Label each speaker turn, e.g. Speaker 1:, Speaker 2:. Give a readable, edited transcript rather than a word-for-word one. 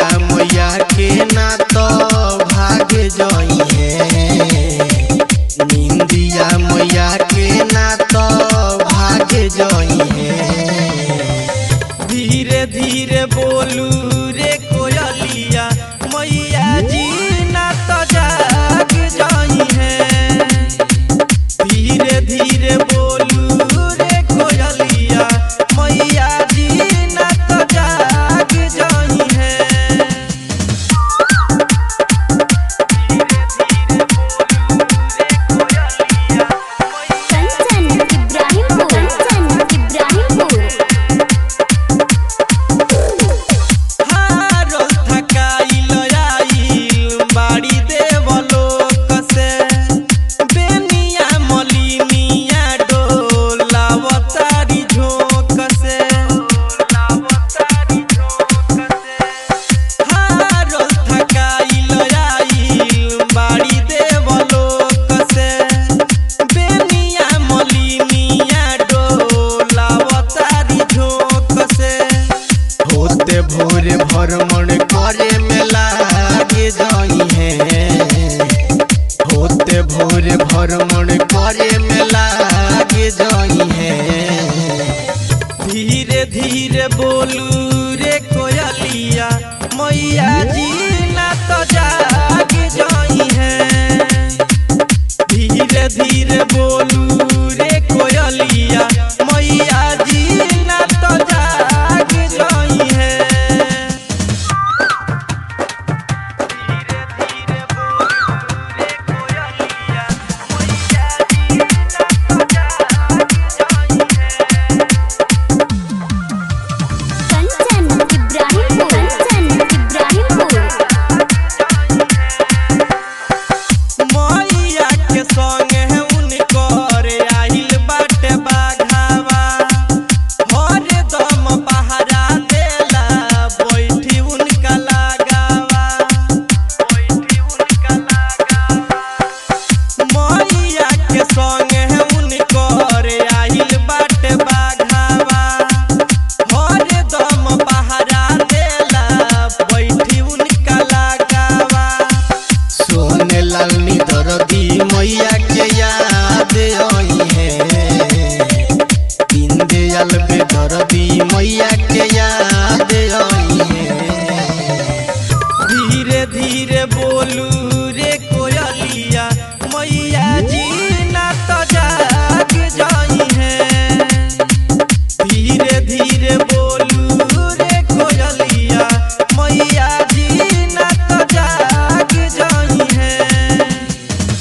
Speaker 1: निंदिया मैया के ना तो भागे जई है। निंदिया मैया के ना तो भागे जई है। धीरे धीरे बोलू रे कोयलिया मैया जी ना तो जाग जई है। धीरे धीरे बोलू रे कोयलिया मैया जी ना तो जाग जई है। भोरे भ्रमण करे में लागे जई है। होते भोरे भ्रमण करे में लागे जई है। धीरे धीरे बोलू रे कोयलिया मैया जी